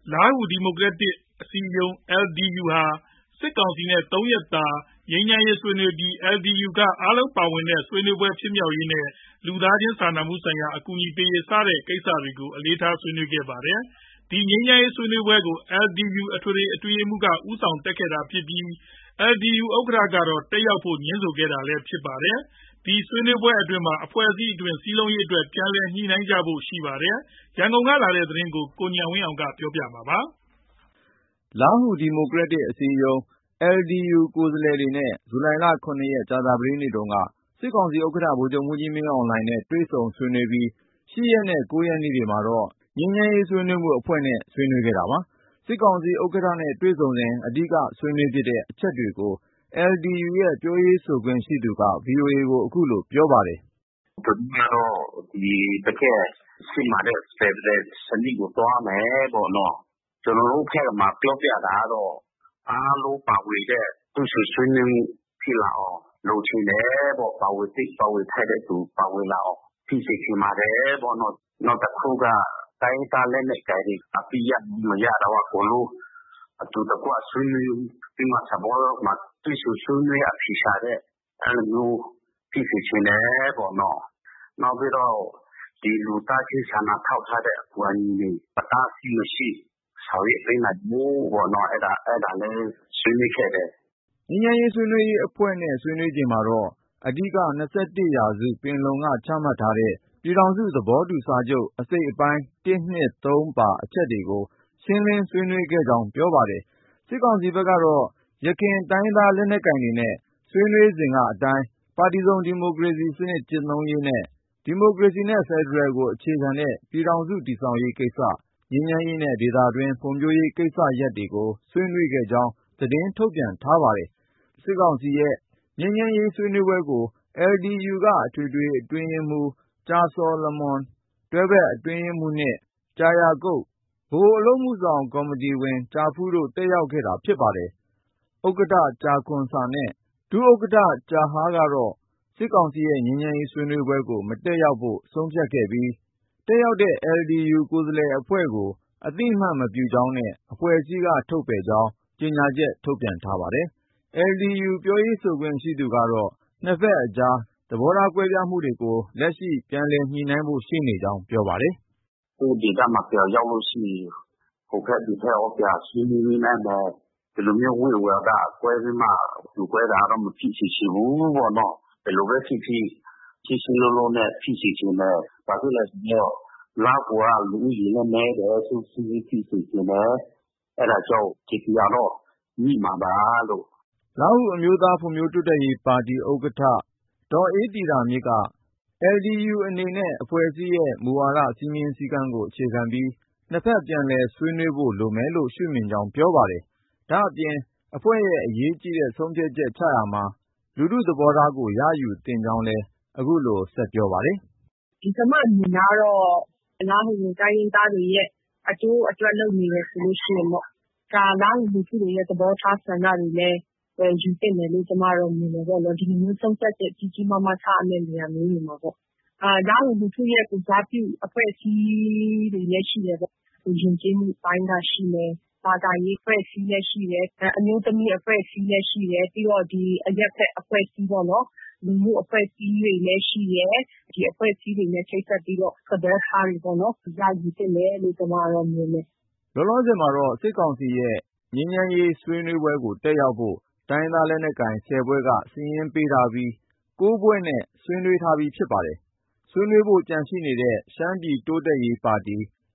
လားဟူဒီမိုကရက်တစ်အစည်းအရုံး LDU ဟာစစ်ကောင်စီနဲ့ 3 ရက်တာငြိမ်းချမ်းရေးဆွေးနွေးပြီး LDU ကအားလုံးပါဝင်တဲ့ဆွေးနွေးပွဲဖြစ်မြောက်ရေးနဲ့လူသားချင်းစာနာမှုဆိုင်ရာအကူအညီပေးရေးစတဲ့ကိစ္စတွေကိုအလေးထားဆွေးနွေးခဲ့ပါတယ်။ ဒီငြိမ်းချမ်းရေးဆွေးနွေးပွဲကို LDU အထွေထွေအတွင်းရေးမှူးကဦးဆောင်တက်ခဲ့တာဖြစ်ပြီး LDU ဥက္ကဋ္ဌကတော့တက်ရောက်ဖို့ငြင်းဆိုခဲ့တာလည်းဖြစ်ပါတယ်။ ဒီဆွေးနွေးပွဲအတွင်းမှာအဖွဲ့အစည်းအတွင်းစည်းလုံးရေးအတွက်ပြန်လည်ညှိနှိုင်းကြဖို့ရှိပါတယ်။ ရန်ကုန်ကလာတဲ့သတင်းကိုကိုဉာဏ်ဝင်းအောင်ကပြောပြမှာပါ။ လားဟူဒီမိုကရက်တစ်အစည်းအရုံး LDU ကိုယ်စားလှယ်တွေနဲ့ ဇူလိုင်လ 7 ရက်ကြာသပတေးနေ့တုန်းကစစ်ကောင်စီဥက္ကဋ္ဌဗိုလ်ချုပ်မှူးကြီးမင်းအောင်လှိုင်နဲ့တွေ့ဆုံဆွေးနွေးပြီး 8 ရက်နဲ့ 9 ရက်နေ့တွေမှာတော့ငြိမ်းချမ်းရေးဆွေးနွေးမှုအဖွဲ့နဲ့ဆွေးနွေးခဲ့တာပါ။ စစ်ကောင်စီဥက္ကဋ္ဌနဲ့တွေ့ဆုံစဉ်အဓိကဆွေးနွေးဖြစ်တဲ့အချက်တွေကို LDU ရဲ့ပြောရေးဆိုခွင့်ရှိသူက VOA ကိုအခုလိုပြောပါတယ်။ "တကယ့်စစ်မှန်တဲ့ဖက်ဒရယ်စနစ်ကိုသွားမယ်ပေါ့နော်။ ကျနော်တို့ဘက်မှာပြောပြတာကတော့အားလုံးပါဝင်တဲ့တွေ့ဆုံဆွေးနွေးမှုဖြစ်လာအောင်လိုချင်တယ်ပေါ့။ ပါဝင်သင့်ပါဝင်ထိုက်တဲ့သူပါဝင်လာအောင်ဖြစ်စေချင်ပါတယ်ပေါ့နော်။ နောက်တခုကတိုင်းရင်းသားလက်နက်ကိုင်တွေအပစ်ရပ်မရတော့အကုန်လုံးအတူတကွဆွေးနွေးပြီးမှသဘောမှာတွေ့ဆုံဆွေးနွေးအဖြေရှာတဲ့အဲ့လိုမျိုးဖြစ်စေချင်တယ်ပေါ့နော်။ နောက်ပြီးတော့ဒီလူသားချင်းစာနာထောက်ထားတဲ့အကူအညီတွေအတားအဆီးမရှိဆောင်ရွက်ပေးနိုင်ဖို့ပေါ့နော်အဲ့ဒါလည်းဆွေးနွေးခဲ့တယ်။ငြိမ်းချမ်းရေးဆွေးနွေးရေးအဖွဲ့နဲ့ဆွေးနွေးချိန်မှာတော့အဓိက21ရာစုပင်လုံကချမှတ်ထားတဲ့ပြည်ထောင်စုသဘောတူစာချုပ်အစိတ်အပိုင်း 1, 2, 3 ပါအချက်တွေကိုရှင်းလင်းဆွေးနွေးခဲ့ကြောင်းပြောပါတယ်။ စစ်ကောင်စီဘက်ကတော့ ယခင်တိုင်းရင်းသားလက်နက်ကိုင်တွေနဲ့ဆွေးနွေးစဉ်ကအတိုင်းပါတီစုံဒီမိုကရေစီစနစ်ကျင့်သုံးရေးနဲ့ဒီမိုကရေစီနဲ့ဖက်ဒရယ်ကိုအခြေခံတဲ့ပြည်ထောင်စုတည်ဆောက်ရေးကိစ္စ၊ ငြိမ်းချမ်းရေးနဲ့ဒေသတွင်းဖွံ့ဖြိုးရေးကိစ္စရပ်တွေကိုဆွေးနွေးခဲ့ကြောင်းသတင်းထုတ်ပြန်ထားပါတယ်။ စစ်ကောင်စီရဲ့ငြိမ်းချမ်းရေးဆွေးနွေးပွဲကို LDU ကအထွေထွေအတွင်းရေးမှူးကျာဆော်လမွန်၊ တွဲဘက်အတွင်းရေးမှူး ကြာရာကုပ်၊ ဗဟိုအလုပ်အမှုဆောင်ကော်မတီဝင်ကြာဖူးတို့တက်ရောက်ခဲ့တာဖြစ်ပါတယ်။ ဥက္ကဋ္ဌကြာခွန်ဆာနဲ့ ဒုဥက္ကဋ္ဌကြာဟားကတော့ စစ်ကောင်စီရဲ့ငြိမ်းချမ်းရေးဆွေးနွေးပွဲကိုမတက်ရောက်ဖို့ဆုံးဖြတ်ခဲ့ပြီး တက်ရောက်တဲ့ LDU ကိုယ်စားလှယ်အဖွဲ့ကိုအသိအမှတ်မပြုကြောင်းနဲ့အဖွဲ့အစည်းကထုတ်ပယ်ကြောင်းကြေညာချက်ထုတ်ပြန်ထားပါတယ်။ LDU ပြောရေးဆိုခွင့်ရှိသူကတော့နှစ်ဖက်အကြားသဘောထားကွဲပြားမှုတွေကိုလက်ရှိပြန်လည်ညှိနှိုင်းဖို့ရှိနေကြောင်းပြောပါတယ်။ "ကိုယ့်ဒေသမှာပြန်ရောက်လို့ရှိရင်ဟိုဘက်ဒီဘက်ရောပြန်ဆွေးနွေးနိုင်မယ်ဒီလိုမျိုးဝိုင်းဝန်းတာကွဲပြီးမှပြိုကွဲတာတော့မဖြစ်စေချင်ဘူးပေါ့နော်။ ဘယ်လိုပဲဖြစ်ဖြစ်ရှင်းရှင်းလင်းလင်းနဲ့ဖြစ်စေချင်တယ်။ဘာဖြစ်လဲဆိုတော့လားဟူကလူဦးရေလည်းနည်းတယ်စုစည်းရေးဖြစ်စေချင်တယ်။အဲ့ဒါကြောင့်ကျေပွန်တော့ညှိမှာပါလို့ " လားဟူအမျိုးသားဖွံ့ဖြိုးတိုးတက်ရေးပါတီဥက္ကဋ္ဌဒေါ်အေးသီတာမြင့်က LDU အနေနဲ့အဖွဲ့အစည်းရဲ့မူဝါဒစည်းမျဉ်းစည်းကမ်းကိုအခြေခံပြီးနှစ်ဖက်ပြန်လည်ဆွေးနွေးဖို့လိုမယ်လို့ရှုမြင်ကြောင်းပြောပါတယ်။ ဒါ့အပြင်အဖွဲ့ရဲ့အရေးကြီးတဲ့ဆုံးဖြတ်ချက်ချရာမှာလူထုသဘောထားကိုရယူသင့်ကြောင်းလည်းအခုလိုဆက်ပြောပါတယ်။ "ကျမမြင်တာကတော့လားဟူတိုင်းရင်းသားတွေရဲ့အကျိုးအတွက်လုပ်နေတယ်ဆိုလို့ရှိရင်ပေါ့ဒါလားဟူလူထုတွေရဲ့သဘောထားဆန္ဒတွေလည်းယူသင့်တယ်လို့ကျမတော့မြင်တယ်ပေါ့နော်။ဒီလိုမျိုးဆုံးဖြတ်ချက်ကြီးကြီးမားမားချရမယ့်နေရာမျိုးတွေမှာပေါ့လားဟူလူထုရဲ့ကိုယ်စားပြုအဖွဲ့အစည်းတွေလည်းရှိတယ်ပေါ့။ယဉ်ကျေးမှုအပိုင်းကရှိမယ်ဘာသာရေးအဖွဲ့အစည်းလည်းရှိတယ်အမျိုးသမီးအဖွဲ့အစည်းလည်းရှိတယ်ပြီးတော့ဒီအရပ်ဘက်အဖွဲ့အစည်းပေါ့နော်လူမှုအဖွဲ့အစည်းတွေလည်းရှိတယ်ဒီအဖွဲ့အစည်းတွေနဲ့ချိတ်ဆက်ပြီးတော့သဘောထားတွေပေါ့နော်ရယူသင့်တယ်လို့ကျမကတော့မြင်တယ်။လောလောဆယ်မှာတော့စစ်ကောင်စီရဲ့ငြိမ်းချမ်းရေးဆွေးနွေးပွဲကိုတက်ရောက်ဖို့တိုင်းရင်းသားလက်နက်ကိုင်10ဖွဲ့ကစာရင်းပေးထားပြီး9ဖွဲ့နဲ့ဆွေးနွေးထားပြီးဖြစ်ပါတယ်။ ဆွေးနွေးဖို့ကျန်ရှိနေတဲ့ရှမ်းပြည်တိုးတက်ရေးပါတီ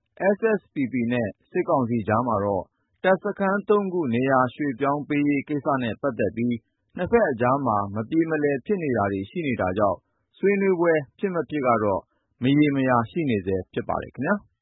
SSPP နဲ့စစ်ကောင်စီကြားမှာတော့တပ်စခန်း3ခုနေရာရွှေ့ပြောင်းပေးရေးကိစ္စနဲ့ပတ်သက်ပြီးနှစ်ဖက်အကြားမှာမပြေမလည်ဖြစ်နေတာတွေရှိနေတာကြောင့်ဆွေးနွေးပွဲဖြစ်မဖြစ်ကတော့မရေမရာရှိနေဆဲဖြစ်ပါတယ်ခင်ဗျာ။